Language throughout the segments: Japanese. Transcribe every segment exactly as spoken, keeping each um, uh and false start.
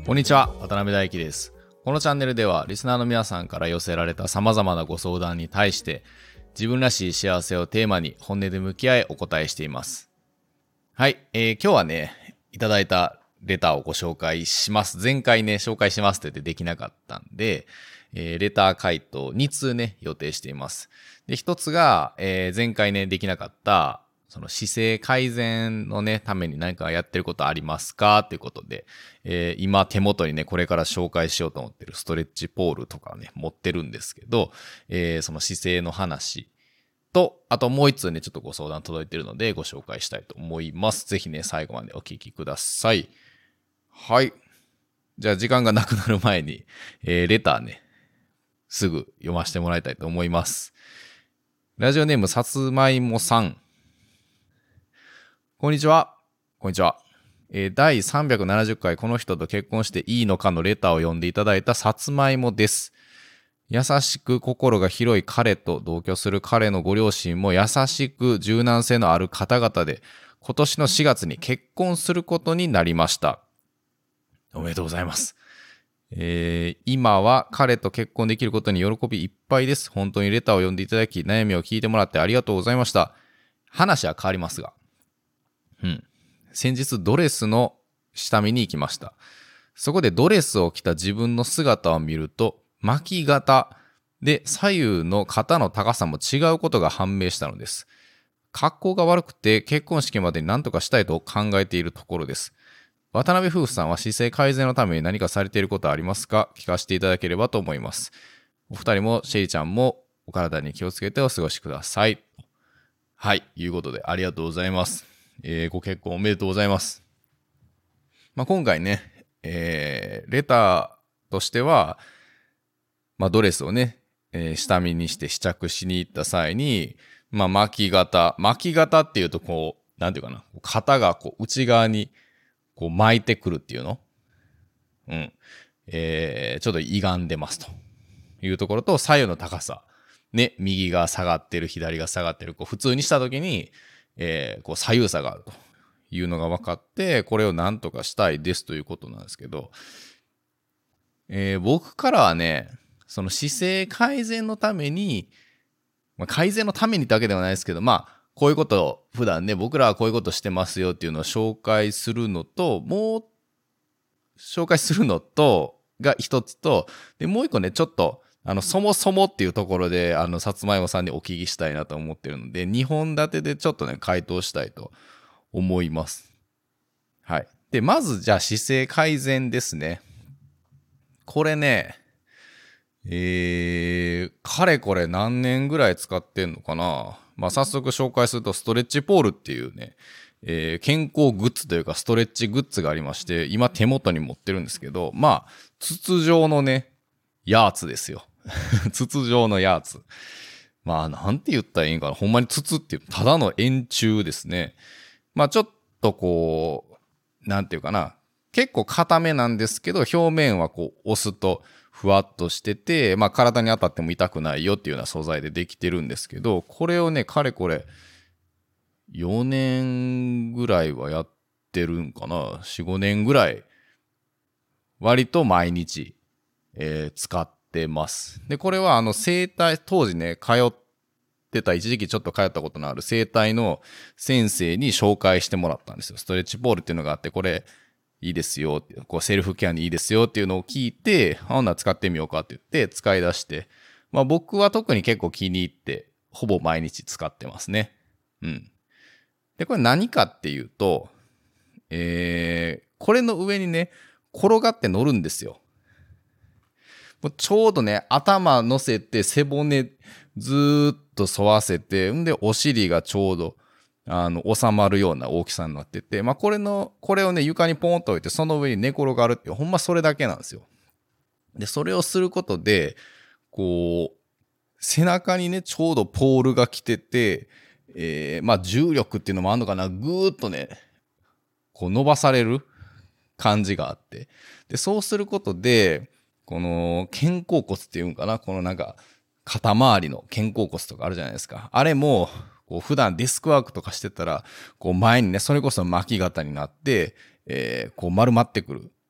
こんにちは、渡辺大輝です。このチャンネルではリスナーの皆さんから寄せられた様々なご相談に対して自分らしい幸せをテーマに本音で向き合いお答えしています。はい、えー、今日はね、いただいたレターをご紹介します。前回ね、紹介しますって言ってできなかったんで、えー、レター回答に通ね、予定しています。で、一つが、えー、前回ね、できなかったその姿勢改善のね、ために何かやってることありますかということで、えー、今手元にね、これから紹介しようと思ってるストレッチポールとかね、持ってるんですけど、えー、その姿勢の話と、あともう一通ね、ちょっとご相談届いてるのでご紹介したいと思います。ぜひね、最後までお聞きください。はい。じゃあ時間がなくなる前に、えー、レターね、すぐ読ませてもらいたいと思います。ラジオネームさつまいもさん。こんにちは。こんにちは。えー、だいさんびゃくななじゅっかいこの人と結婚していいのかのレターを読んでいただいたさつまいもです。優しく心が広い彼と同居する彼のご両親も優しく柔軟性のある方々で、今年のしがつに結婚することになりました。おめでとうございます。えー、今は彼と結婚できることに喜びいっぱいです。本当にレターを読んでいただき、悩みを聞いてもらってありがとうございました。話は変わりますが、うん。先日ドレスの下見に行きました。そこでドレスを着た自分の姿を見ると、巻き肩で左右の肩の高さも違うことが判明したのです。格好が悪くて結婚式までに何とかしたいと考えているところです。渡辺夫婦さんは姿勢改善のために何かされていることはありますか？聞かせていただければと思います。お二人もシェリちゃんもお体に気をつけてお過ごしください。はい、いうことでありがとうございます。えー、ご結婚おめでとうございます。まあ、今回ね、えー、レターとしては、まあ、ドレスをね、えー、下見にして試着しに行った際に、まあ、巻き肩、巻き肩っていうとこう、なんていうかな、肩がこう内側にこう巻いてくるっていうの、うん、えー、ちょっと歪んでますというところと、左右の高さ、ね、右が下がってる、左が下がってる、こう普通にしたときに、えー、こう左右差があるというのが分かって、これを何とかしたいですということなんですけど、えー、僕からはね、その姿勢改善のために、まあ、改善のためにだけではないですけど、まあ、こういうことを普段ね、僕らはこういうことしてますよっていうのを紹介するのと、もう、紹介するのと、が一つと、で、もう一個ね、ちょっと、あの、そもそもっていうところで、あの、さつまいもさんにお聞きしたいなと思ってるので、にほん立てでちょっとね、回答したいと思います。はい。で、まず、じゃあ、姿勢改善ですね。これね、えー、かれこれ何年ぐらい使ってんのかな。まあ、早速紹介すると、ストレッチポールっていうね、えー、健康グッズというか、ストレッチグッズがありまして、今手元に持ってるんですけど、まあ、筒状のね、やつですよ。筒状のやつ。まあ、なんて言ったらいいんかな。ほんまに筒っていう、ただの円柱ですね。まあ、ちょっとこう、なんていうかな。結構硬めなんですけど、表面はこう、押すとふわっとしてて、まあ、体に当たっても痛くないよっていうような素材でできてるんですけど、これをね、かれこれ、よねんぐらいはやってるんかな。よん、ごねんぐらい、割と毎日、えー、使ってます。で、これはあの整体、当時ね、通ってた、一時期ちょっと通ったことのある整体の先生に紹介してもらったんですよ。ストレッチポールっていうのがあって、これいいですよって、こうセルフケアにいいですよっていうのを聞いて、あんな使ってみようかって言って使い出して、まあ僕は特に結構気に入って、ほぼ毎日使ってますね。うん。で、これ何かっていうと、えー、これの上にね、転がって乗るんですよ。もうちょうどね、頭乗せて背骨ずーっと沿わせて、んでお尻がちょうどあの収まるような大きさになってて、まあこれの、これをね床にポンと置いてその上に寝転がるっていう、ほんまそれだけなんですよ。で、それをすることで、こう、背中にね、ちょうどポールが来てて、えー、まあ重力っていうのもあるのかな、ぐーっとね、こう伸ばされる感じがあって。で、そうすることで、この肩甲骨っていうんかな、このなんか肩周りの肩甲骨とかあるじゃないですか。あれも、こう普段デスクワークとかしてたら、こう前にね、それこそ巻き肩になって、えー、こう丸まってくる。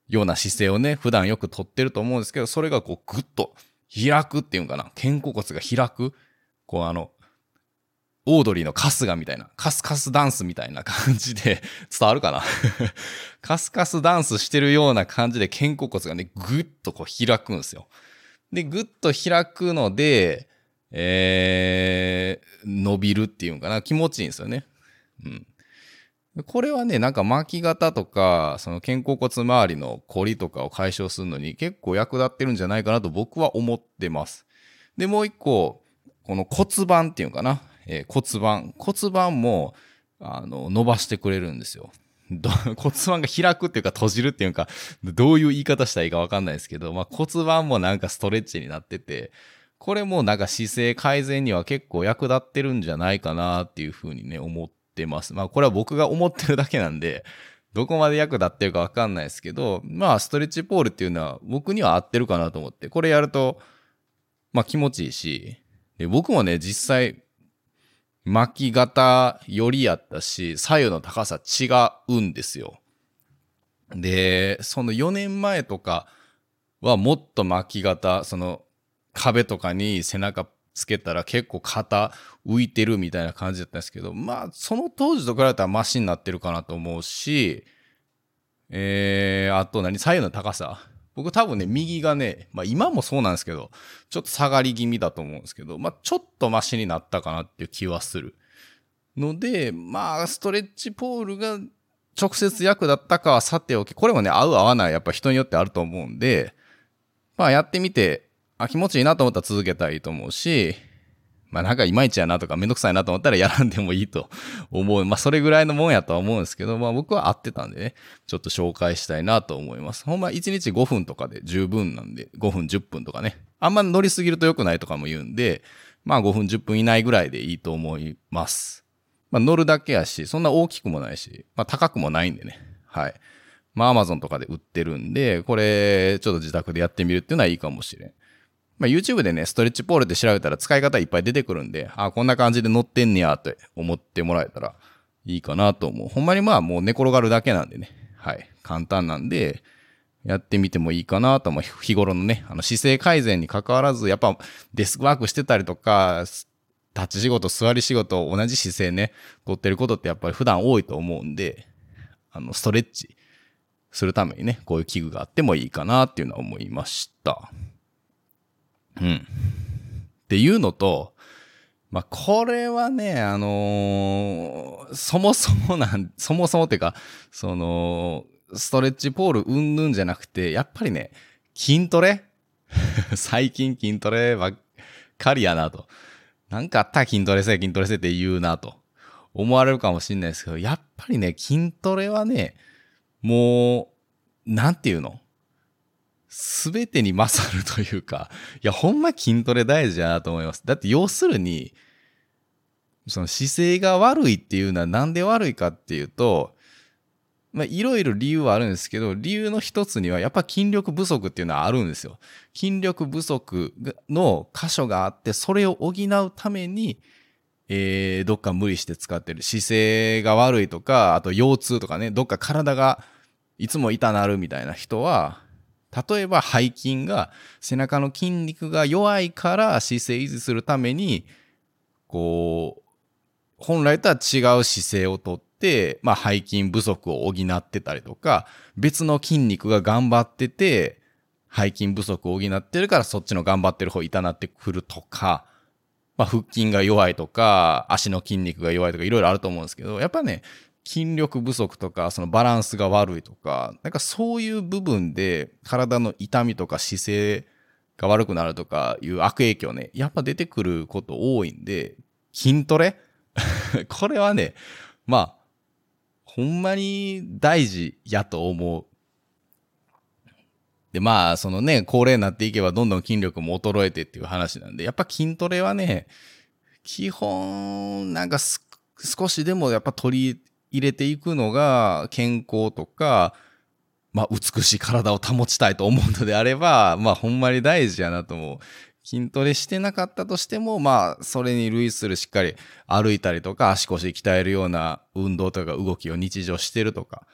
ような姿勢をね、普段よくとってると思うんですけど、それがこうグッと開くっていうんかな。肩甲骨が開く。こうあの、オードリーの春日みたいな、カスカスダンスみたいな感じで、伝わるかなカスカスダンスしてるような感じで肩甲骨がね、ぐっとこう開くんですよ。で、ぐっと開くので、えー、伸びるっていうんかな、気持ちいいんですよね。うん。これはね、なんか巻き肩とか、その肩甲骨周りの凝りとかを解消するのに結構役立ってるんじゃないかなと僕は思ってます。で、もう一個、この骨盤っていうのかな。えー、骨盤。骨盤も、あの、伸ばしてくれるんですよ。骨盤が開くっていうか閉じるっていうか、どういう言い方したらいいかわかんないですけど、まあ、骨盤もなんかストレッチになってて、これもなんか姿勢改善には結構役立ってるんじゃないかなっていうふうにね、思ってます。まあ、これは僕が思ってるだけなんで、どこまで役立ってるかわかんないですけど、まあ、ストレッチポールっていうのは僕には合ってるかなと思って、これやると、まあ気持ちいいし、で僕もね、実際、巻き肩よりやったし、左右の高さ違うんですよ。で、そのよねんまえとかはもっと巻き肩、その壁とかに背中つけたら結構肩浮いてるみたいな感じだったんですけど、まあその当時と比べたらマシになってるかなと思うし、えー、あと何左右の高さ。僕多分ね、右がね、まあ今もそうなんですけど、ちょっと下がり気味だと思うんですけど、まあちょっとマシになったかなっていう気はする。ので、まあストレッチポールが直接役立ったかはさておき、これもね、合う合わないやっぱ人によってあると思うんで、まあやってみて、あ、気持ちいいなと思ったら続けたらいいと思うし、まあなんかいまいちやなとかめんどくさいなと思ったらやらんでもいいと思う。まあそれぐらいのもんやとは思うんですけど、まあ僕は合ってたんでね、ちょっと紹介したいなと思います。ほんまいちにちごふんとかで十分なんで、ごふんじゅっぷんとかね。あんま乗りすぎると良くないとかも言うんで、まあごふんじゅっぷん以内ぐらいでいいと思います。まあ乗るだけやし、そんな大きくもないし、まあ高くもないんでね。はい。まあ Amazon とかで売ってるんで、これちょっと自宅でやってみるっていうのはいいかもしれん。まあ、YouTube でね、ストレッチポールって調べたら使い方いっぱい出てくるんで、あ、こんな感じで乗ってんねやって思ってもらえたらいいかなと思う。ほんまにまあもう寝転がるだけなんでね。はい。簡単なんで、やってみてもいいかなと思う。日頃のね、あの姿勢改善に関わらず、やっぱデスクワークしてたりとか、立ち仕事、座り仕事、同じ姿勢ね、とってることってやっぱり普段多いと思うんで、あの、ストレッチするためにね、こういう器具があってもいいかなっていうのは思いました。うん。っていうのと、まあ、これはね、あのー、そもそもなん、そもそもっていうか、その、ストレッチポールうんぬんじゃなくて、やっぱりね、筋トレ最近筋トレばっかりやなと。なんかあったら筋トレせえ、筋トレせえって言うなと思われるかもしれないですけど、やっぱりね、筋トレはね、もう、なんていうのすべてに勝るというか、いや、ほんま筋トレ大事だなと思います。だって要するに、その姿勢が悪いっていうのはなんで悪いかっていうと、まあ、いろいろ理由はあるんですけど、理由の一つにはやっぱ筋力不足っていうのはあるんですよ。筋力不足の箇所があって、それを補うために、えー、どっか無理して使ってる。姿勢が悪いとか、あと腰痛とかね、どっか体がいつも痛なるみたいな人は、例えば背筋が背中の筋肉が弱いから姿勢維持するためにこう本来とは違う姿勢をとって、まあ、背筋不足を補ってたりとか別の筋肉が頑張ってて背筋不足を補ってるからそっちの頑張ってる方痛なってくるとか、まあ、腹筋が弱いとか足の筋肉が弱いとかいろいろあると思うんですけどやっぱね筋力不足とかそのバランスが悪いとかなんかそういう部分で体の痛みとか姿勢が悪くなるとかいう悪影響ねやっぱ出てくること多いんで筋トレこれはねまあほんまに大事やと思う。でまあそのね高齢になっていけばどんどん筋力も衰えてっていう話なんでやっぱ筋トレはね基本なんか少しでもやっぱ取り入れていくのが健康とか、まあ、美しい体を保ちたいと思うのであれば、まあ、ほんまに大事やなと思う。筋トレしてなかったとしても、まあ、それに類するしっかり歩いたりとか、足腰鍛えるような運動とか動きを日常してるとか、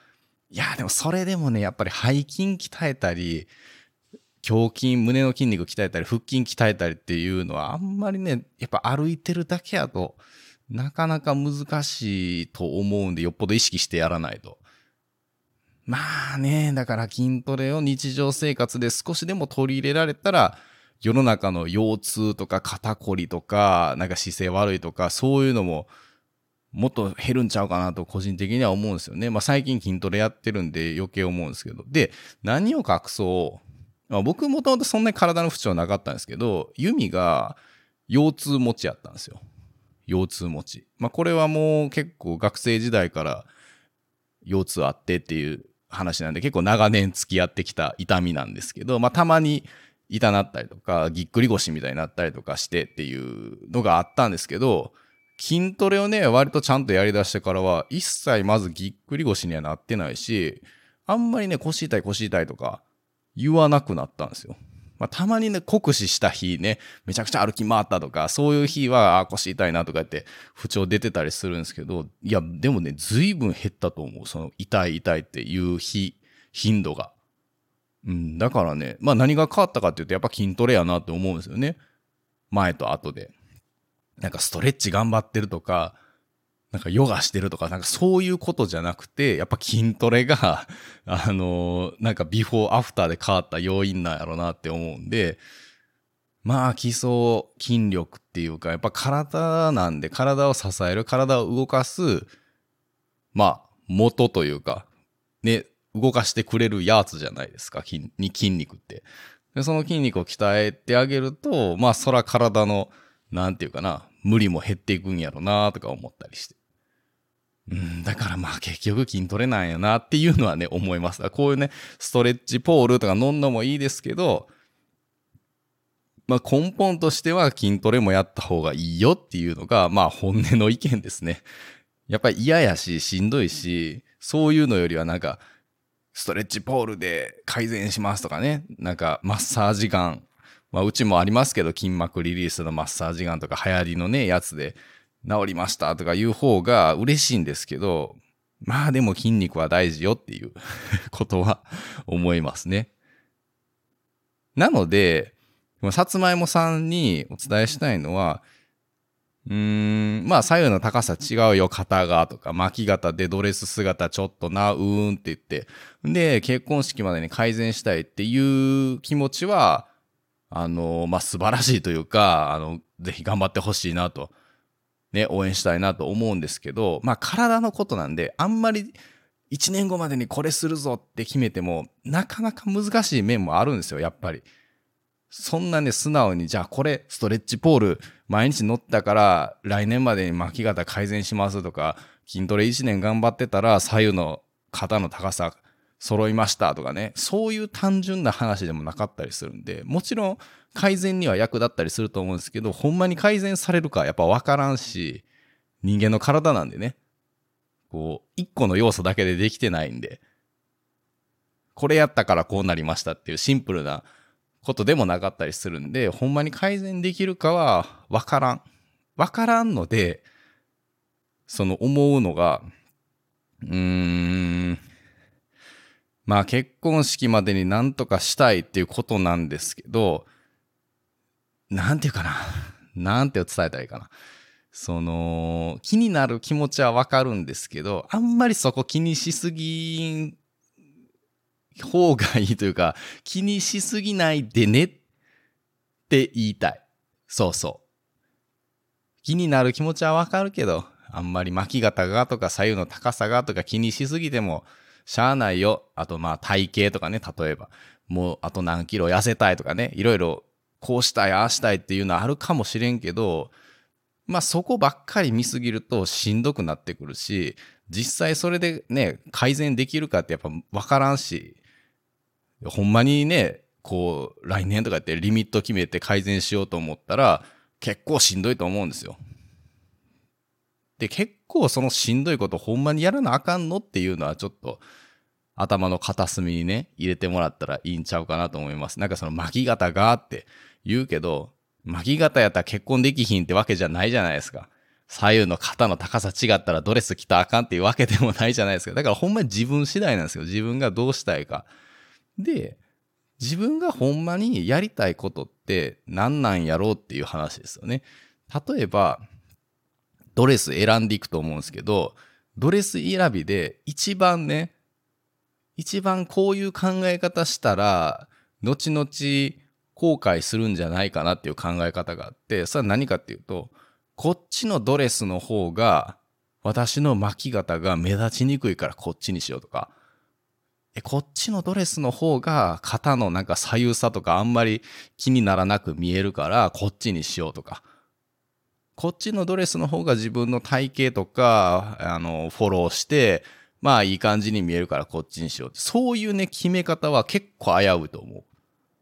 いや、でもそれでもね、やっぱり背筋鍛えたり、胸筋、胸の筋肉鍛えたり、腹筋鍛えたりっていうのはあんまりね、やっぱ歩いてるだけやと、なかなか難しいと思うんで、よっぽど意識してやらないと。まあね、だから筋トレを日常生活で少しでも取り入れられたら、世の中の腰痛とか肩こりとか、なんか姿勢悪いとか、そういうのももっと減るんちゃうかなと個人的には思うんですよね。まあ最近筋トレやってるんで余計思うんですけど。で、何を隠そう。まあ、僕もともとそんなに体の不調なかったんですけど、ユミが腰痛持ちやったんですよ。腰痛持ち。まあこれはもう結構学生時代から腰痛あってっていう話なんで結構長年付き合ってきた痛みなんですけど、まあたまに痛なったりとか、ぎっくり腰みたいになったりとかしてっていうのがあったんですけど、筋トレをね、割とちゃんとやり出してからは、一切まずぎっくり腰にはなってないし、あんまりね、腰痛い腰痛いとか言わなくなったんですよ。まあ、たまにね、酷使した日ね、めちゃくちゃ歩き回ったとか、そういう日は、あ、腰痛いなとか言って不調出てたりするんですけど、いや、でもね、随分減ったと思う。その、痛い痛いっていう日、頻度が。うん、だからね、まあ何が変わったかっていうと、やっぱ筋トレやなって思うんですよね。前と後で。なんかストレッチ頑張ってるとか、なんかヨガしてるとか、なんかそういうことじゃなくて、やっぱ筋トレが、あのーなんかビフォーアフターで変わった要因なんやろうなって思うんで、まあ基礎筋力っていうか、やっぱ体なんで、体を支える、体を動かす、まあ元というか、ね、動かしてくれるやつじゃないですか、筋に筋肉って。でその筋肉を鍛えてあげると、まあそら体の、なんていうかな、無理も減っていくんやろなとか思ったりして。うん、だからまあ結局筋トレなんやなっていうのはね、思います。こういうね、ストレッチポールとか飲んのもいいですけど、まあ根本としては筋トレもやった方がいいよっていうのが、まあ本音の意見ですね。やっぱり嫌やし、しんどいし、そういうのよりはなんか、ストレッチポールで改善しますとかね、なんかマッサージガン、まあうちもありますけど、筋膜リリースのマッサージガンとか流行りのね、やつで治りましたとかいう方が嬉しいんですけど、まあでも筋肉は大事よっていうことは思いますね。なので、さつまいもさんにお伝えしたいのは、うーん、まあ左右の高さ違うよ、肩がとか、巻き肩でドレス姿ちょっとな、うーんって言って。で、結婚式までに改善したいっていう気持ちは、あの、まあ素晴らしいというか、あの、ぜひ頑張ってほしいなと、ね、応援したいなと思うんですけど、まあ体のことなんで、あんまりいちねんごまでにこれするぞって決めても、なかなか難しい面もあるんですよ、やっぱり。そんなね、素直に、じゃあこれ、ストレッチポール、毎日乗ったから、来年までに巻き方改善しますとか、筋トレいちねん頑張ってたら、左右の肩の高さ揃いましたとかね、そういう単純な話でもなかったりするんで、もちろん改善には役立ったりすると思うんですけど、ほんまに改善されるかやっぱわからんし、人間の体なんでね、こう、一個の要素だけでできてないんで、これやったからこうなりましたっていうシンプルなことでもなかったりするんで、ほんまに改善できるかはわからん。わからんので、その思うのが、うーん、まあ結婚式までになんとかしたいっていうことなんですけど、なんていうかな。なんて伝えたらいいかな。その、気になる気持ちはわかるんですけど、あんまりそこ気にしすぎ方がいいというか、気にしすぎないでねって言いたい。そうそう。気になる気持ちはわかるけど、あんまり巻き肩がとか左右の高さがとか気にしすぎてもしゃあないよ。あとまあ体型とかね、例えば。もうあと何キロ痩せたいとかね、いろいろこうしたい、ああしたいっていうのはあるかもしれんけど、まあそこばっかり見すぎるとしんどくなってくるし、実際それでね、改善できるかってやっぱわからんし、ほんまにね、こう来年とかってリミット決めて改善しようと思ったら結構しんどいと思うんですよ。で、結構そのしんどいことほんまにやらなあかんのっていうのはちょっと頭の片隅にね、入れてもらったらいいんちゃうかなと思います。なんかその巻き肩がって言うけど、巻き肩やったら結婚できひんってわけじゃないじゃないですか。 左右の肩の高さ違ったらドレス着たらあかんっていうわけでもないじゃないですか。だからほんまに自分次第なんですよ。自分がどうしたいか。で、自分がほんまにやりたいことって何なんやろうっていう話ですよね。例えば、ドレス選んでいくと思うんですけど、ドレス選びで一番ね、一番こういう考え方したら、後々後悔するんじゃないかなっていう考え方があって、それは何かっていうと、こっちのドレスの方が私の巻き方が目立ちにくいからこっちにしようとか、えこっちのドレスの方が肩のなんか左右差とかあんまり気にならなく見えるからこっちにしようとか、こっちのドレスの方が自分の体型とかあのフォローしてまあいい感じに見えるからこっちにしようって、そういうね決め方は結構危ういと思う。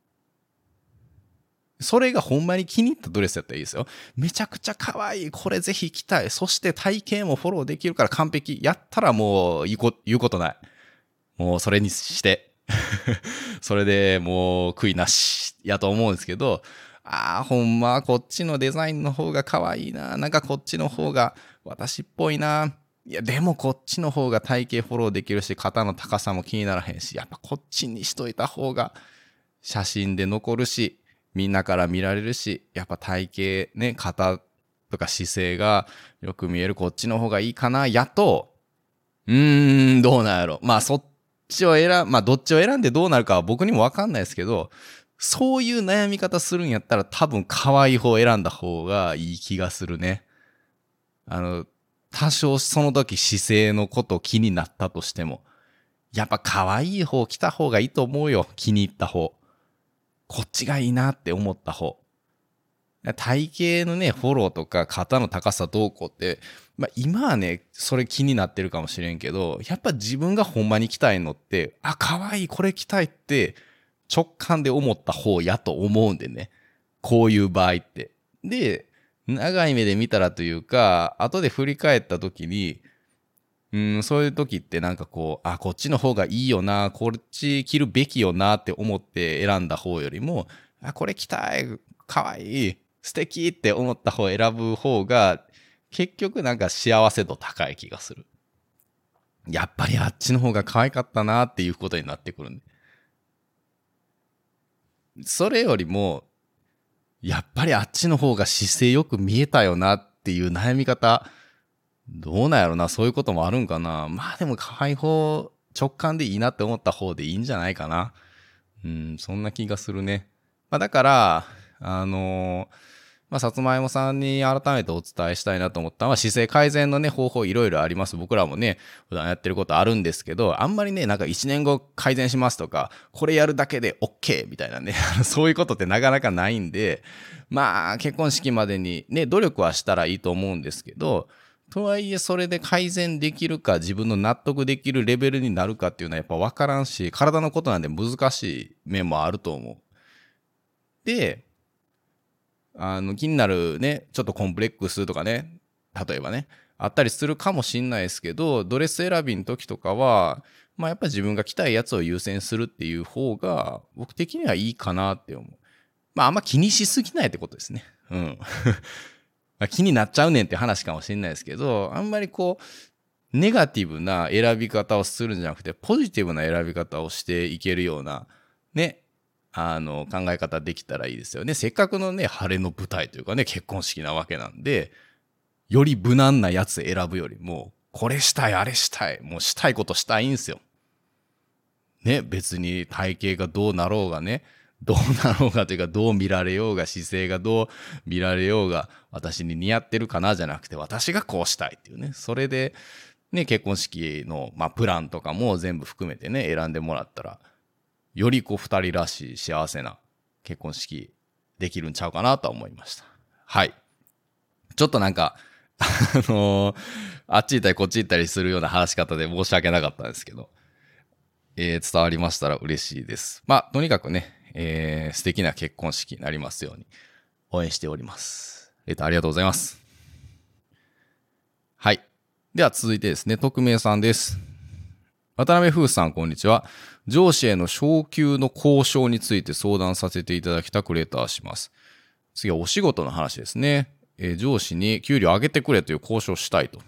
それがほんまに気に入ったドレスやったらいいですよ。めちゃくちゃ可愛い、これぜひ着たい、そして体型もフォローできるから完璧やったらもう言うこ言うことない。もうそれにしてそれでもう悔いなしやと思うんですけど、ああほんまこっちのデザインの方が可愛いな、なんかこっちの方が私っぽいな、いやでもこっちの方が体型フォローできるし肩の高さも気にならへんし、やっぱこっちにしといた方が写真で残るしみんなから見られるし、やっぱ体型ね肩とか姿勢がよく見えるこっちの方がいいかなやと、うーんどうなんやろ、まあそっちを選まあどっちを選んでどうなるかは僕にも分かんないですけど、そういう悩み方するんやったら多分可愛い方を選んだ方がいい気がするね。あの多少その時姿勢のこと気になったとしても、やっぱ可愛い方着た方がいいと思うよ。気に入った方、こっちがいいなって思った方。体型のねフォローとか肩の高さどうこうって、まあ、今はねそれ気になってるかもしれんけど、やっぱ自分がほんまに着たいのって、あ可愛いこれ着たいって直感で思った方やと思うんでね、こういう場合って。で長い目で見たらというか後で振り返った時に、うんそういう時ってなんかこう、あこっちの方がいいよな、こっち着るべきよなって思って選んだ方よりも、あこれ着たい可愛い素敵って思った方を選ぶ方が結局なんか幸せ度高い気がする。やっぱりあっちの方が可愛かったなっていうことになってくるんで、それよりもやっぱりあっちの方が姿勢よく見えたよなっていう悩み方、どうなんやろな、そういうこともあるんかな。まあでも可愛い方、直感でいいなって思った方でいいんじゃないかな。うんそんな気がするね。まあだからあのーまあ、さつまいもさんに改めてお伝えしたいなと思ったのは、姿勢改善のね、方法いろいろあります。僕らもね、普段やってることあるんですけど、あんまりね、なんかいちねんご改善しますとか、これやるだけで OK みたいなね、そういうことってなかなかないんで、まあ、結婚式までにね、努力はしたらいいと思うんですけど、とはいえそれで改善できるか、自分の納得できるレベルになるかっていうのはやっぱ分からんし、体のことなんで難しい面もあると思う。で、あの気になるねちょっとコンプレックスとかね例えばねあったりするかもしんないですけど、ドレス選びの時とかはまあやっぱ自分が着たいやつを優先するっていう方が僕的にはいいかなって思う。まああんま気にしすぎないってことですね。うん気になっちゃうねんって話かもしんないですけど、あんまりこうネガティブな選び方をするんじゃなくてポジティブな選び方をしていけるようなねあの考え方できたらいいですよね。せっかくのね晴れの舞台というかね結婚式なわけなんで、より無難なやつ選ぶよりもこれしたいあれしたいもうしたいことしたいんすよ。ね別に体型がどうなろうがねどうなろうがというかどう見られようが姿勢がどう見られようが私に似合ってるかなじゃなくて私がこうしたいっていうね、それでね結婚式のまあプランとかも全部含めてね選んでもらったらよりこう二人らしい幸せな結婚式できるんちゃうかなとは思いました。はい。ちょっとなんか、あのー、あっち行ったりこっち行ったりするような話し方で申し訳なかったんですけど、えー、伝わりましたら嬉しいです。まあ、とにかくね、えー、素敵な結婚式になりますように応援しております。えーと、ありがとうございます。はい。では続いてですね、匿名さんです。渡辺風さんこんにちは。上司への昇給の交渉について相談させていただきたくレターします。次はお仕事の話ですね。 えー上司に給料上げてくれという交渉をしたいと。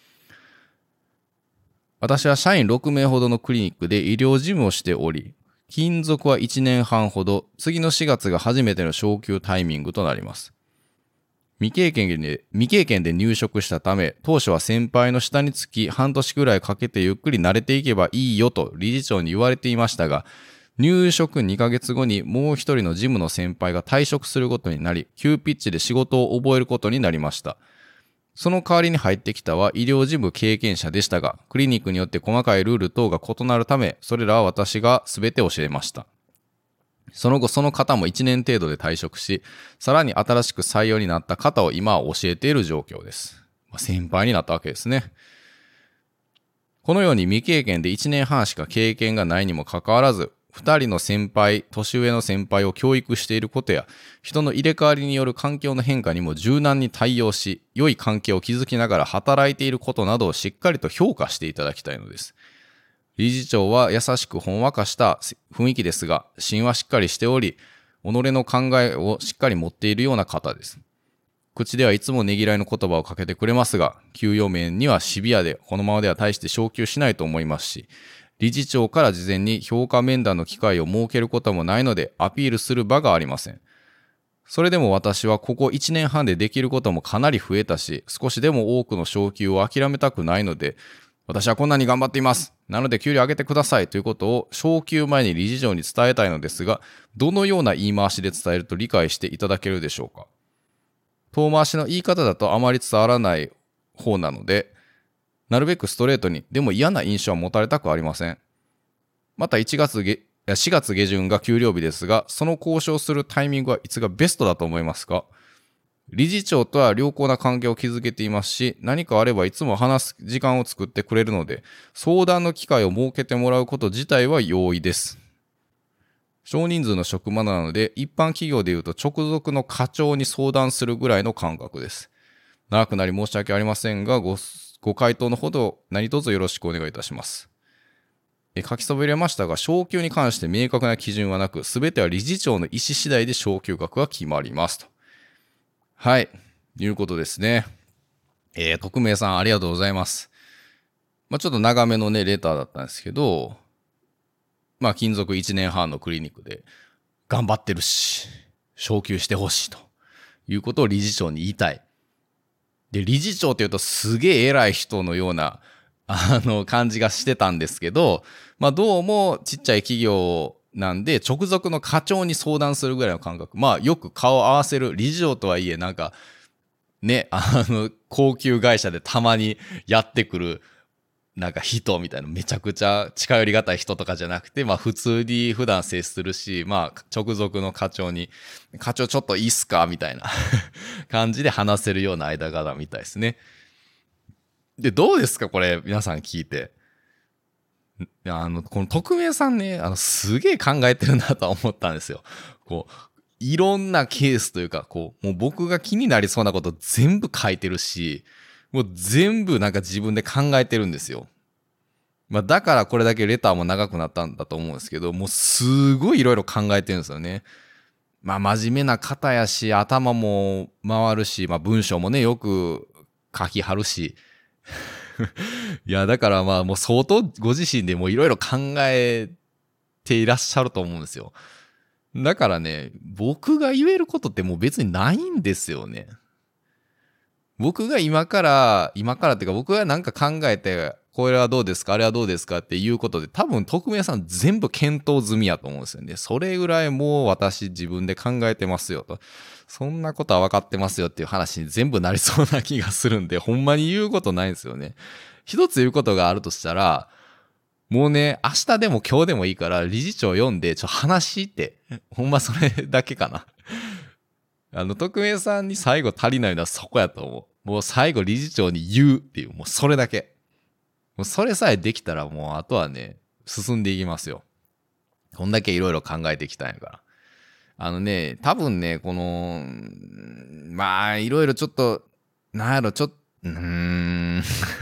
私は社員ろくめいほどのクリニックで医療事務をしており、勤続はいちねんはんほど、次のしがつが初めての昇給タイミングとなります。未経験で、未経験で入職したため、当初は先輩の下につき半年くらいかけてゆっくり慣れていけばいいよと理事長に言われていましたが、入職にかげつごにもう一人の事務の先輩が退職することになり、急ピッチで仕事を覚えることになりました。その代わりに入ってきたは医療事務経験者でしたが、クリニックによって細かいルール等が異なるため、それらは私が全て教えました。その後、その方もいちねん程度で退職し、さらに新しく採用になった方を今は教えている状況です。まあ、先輩になったわけですね。このように未経験でいちねんはんしか経験がないにもかかわらず、ふたりの先輩、年上の先輩を教育していることや、人の入れ替わりによる環境の変化にも柔軟に対応し、良い関係を築きながら働いていることなどをしっかりと評価していただきたいのです。理事長は優しくほんわかした雰囲気ですが、芯はしっかりしており、己の考えをしっかり持っているような方です。口ではいつもねぎらいの言葉をかけてくれますが、給与面にはシビアで、このままでは大して昇給しないと思いますし、理事長から事前に評価面談の機会を設けることもないので、アピールする場がありません。それでも私はここいちねんはんでできることもかなり増えたし、少しでも多くの昇給を諦めたくないので、私はこんなに頑張っています。なので給料上げてくださいということを昇給前に理事長に伝えたいのですが、どのような言い回しで伝えると理解していただけるでしょうか。遠回しの言い方だとあまり伝わらない方なので、なるべくストレートに、でも嫌な印象は持たれたくありません。またいちがつげ、しがつ下旬が給料日ですが、その交渉するタイミングはいつがベストだと思いますか？理事長とは良好な関係を築けていますし、何かあればいつも話す時間を作ってくれるので、相談の機会を設けてもらうこと自体は容易です。少人数の職場なので、一般企業でいうと直属の課長に相談するぐらいの感覚です。長くなり申し訳ありませんが、ご、ご回答のほど何卒よろしくお願いいたします。え書きそびれましたが、昇給に関して明確な基準はなく、すべては理事長の意思次第で昇給額が決まりますと。はい、いうことですね。えー、匿名さんありがとうございます。まあちょっと長めのね、レターだったんですけど、まあ勤続いちねんはんのクリニックで頑張ってるし、昇給してほしいということを理事長に言いたい。で、理事長って言うとすげえ偉い人のような、あの、感じがしてたんですけど、まあどうもちっちゃい企業なんで、直属の課長に相談するぐらいの感覚。まあよく顔を合わせる理事長とはいえ、なんか、ね、あの、高級会社でたまにやってくる、なんか人みたいな、めちゃくちゃ近寄りがたい人とかじゃなくて、まあ普通に普段接するし、まあ直属の課長に、課長ちょっといいっすかみたいな感じで話せるような間柄みたいですね。で、どうですかこれ、皆さん聞いて。あの、この匿名さんね、あの、すげえ考えてるなとは思ったんですよ。こう、いろんなケースというか、こう、もう僕が気になりそうなこと全部書いてるし、もう全部なんか自分で考えてるんですよ。まあだからこれだけレターも長くなったんだと思うんですけど、もうすごいいろいろ考えてるんですよね。まあ真面目な方やし、頭も回るし、まあ文章もね、よく書きはるし。いや、だからまあもう相当ご自身でもいろいろ考えていらっしゃると思うんですよ。だからね、僕が言えることってもう別にないんですよね。僕が今から、今からっていうか僕がなんか考えて、これはどうですかあれはどうですかっていうことで多分匿名さん全部検討済みやと思うんですよね。それぐらいもう私自分で考えてますよと。そんなことは分かってますよっていう話に全部なりそうな気がするんで、ほんまに言うことないんですよね。一つ言うことがあるとしたら、もうね、明日でも今日でもいいから理事長読んでちょ話して、ほんまそれだけかな。あの、匿名さんに最後足りないのはそこやと思う。もう最後理事長に言うっていう、もうそれだけ。もうそれさえできたらもうあとはね、進んでいきますよ。こんだけいろいろ考えてきたんやから。あのね、多分ね、この、まあ、いろいろちょっと、なんやろ、ちょっと、うーん。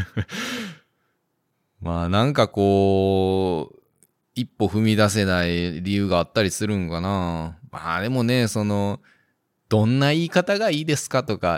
まあ、なんかこう、一歩踏み出せない理由があったりするんかな。まあ、でもね、その、どんな言い方がいいですかとか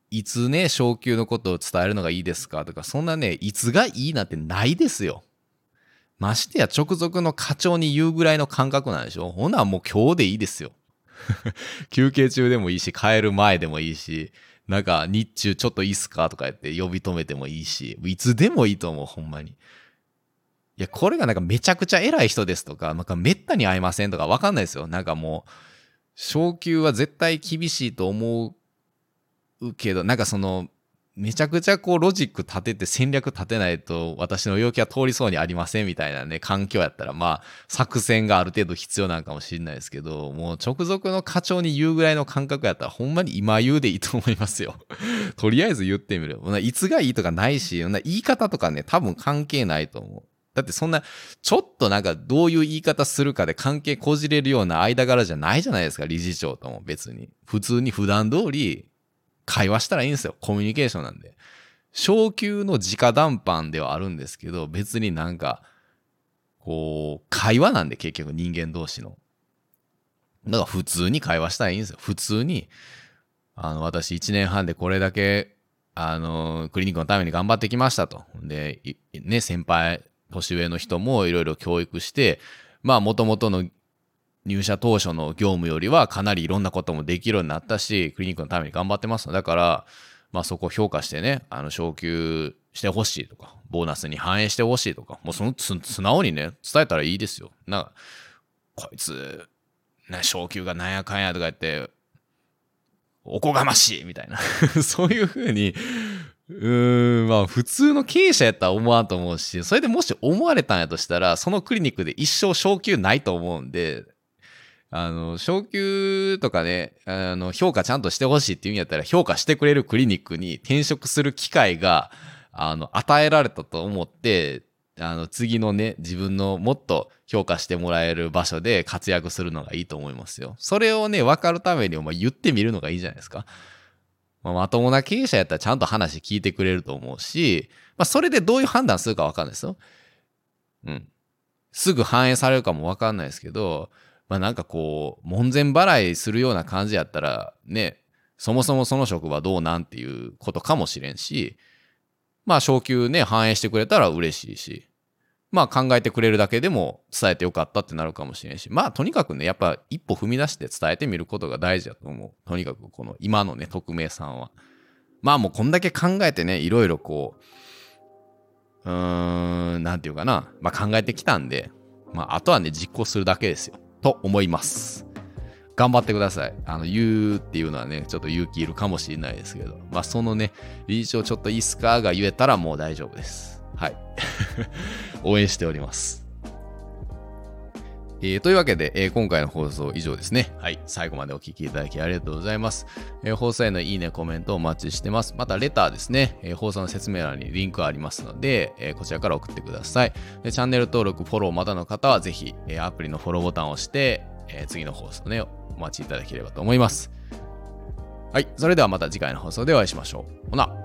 いつね、昇給のことを伝えるのがいいですかとか、そんなね、いつがいいなんてないですよ。ましてや直属の課長に言うぐらいの感覚なんでしょ。ほなもう今日でいいですよ。休憩中でもいいし、帰る前でもいいし、なんか日中ちょっといいっすかとか言って呼び止めてもいいし、いつでもいいと思う、ほんまに。いや、これがなんかめちゃくちゃ偉い人ですとか、なんかめったに会えませんとかわかんないですよ。なんかもう、昇給は絶対厳しいと思うけど、なんかその、めちゃくちゃこうロジック立てて戦略立てないと私の要求は通りそうにありませんみたいなね、環境やったらまあ作戦がある程度必要なんかもしれないですけど、もう直属の課長に言うぐらいの感覚やったらほんまに今言うでいいと思いますよ。とりあえず言ってみる。いつがいいとかないし、言い方とかね、多分関係ないと思う。だってそんな、ちょっとなんかどういう言い方するかで関係こじれるような間柄じゃないじゃないですか、理事長とも別に。普通に普段通り、会話したらいいんですよ。コミュニケーションなんで。昇給の直談判ではあるんですけど、別になんか、こう、会話なんで結局人間同士の。だから普通に会話したらいいんですよ。普通に、あの、私いちねんはんでこれだけ、あの、クリニックのために頑張ってきましたと。で、ね、先輩、年上の人もいろいろ教育して、まあ、もともとの入社当初の業務よりはかなりいろんなこともできるようになったし、クリニックのために頑張ってます。だから、まあそこを評価してね、あの、昇給してほしいとか、ボーナスに反映してほしいとか、もうそのつ素直にね、伝えたらいいですよ。なんか、こいつ、ね、昇給がなんやかんやとか言って、おこがましいみたいな。そういうふうに、うーん、まあ普通の経営者やったら思わんと思うし、それでもし思われたんやとしたら、そのクリニックで一生昇給ないと思うんで、あの、昇給とかね、あの、評価ちゃんとしてほしいっていうんやったら、評価してくれるクリニックに転職する機会が、あの、与えられたと思って、あの、次のね、自分のもっと評価してもらえる場所で活躍するのがいいと思いますよ。それをね、分かるためにも、まあ、言ってみるのがいいじゃないですか。まあ、まともな経営者やったらちゃんと話聞いてくれると思うし、まあ、それでどういう判断するか分かんないですよ。うん。すぐ反映されるかも分かんないですけど、まあなんかこう、門前払いするような感じやったら、ね、そもそもその職場どうなんっていうことかもしれんし、まあ昇給ね、反映してくれたら嬉しいし、まあ考えてくれるだけでも伝えてよかったってなるかもしれんし、まあとにかくね、やっぱ一歩踏み出して伝えてみることが大事だと思う。とにかくこの今のね、匿名さんは。まあもうこんだけ考えてね、いろいろこう、うーん、なんていうかな、まあ考えてきたんで、まああとはね、実行するだけですよ。と思います。頑張ってください。あの、言うっていうのはね、ちょっと勇気いるかもしれないですけど、まあ、そのね、理事長ちょっといいっすかが言えたらもう大丈夫です。はい。応援しております。えー、というわけで、えー、今回の放送以上ですね。はい。最後までお聞きいただきありがとうございます。えー、放送へのいいね、コメントお待ちしてます。また、レターですね。えー、放送の説明欄にリンクありますので、えー、こちらから送ってください。で、チャンネル登録、フォローまだの方は、ぜひ、えー、アプリのフォローボタンを押して、えー、次の放送ね、お待ちいただければと思います。はい。それではまた次回の放送でお会いしましょう。ほな。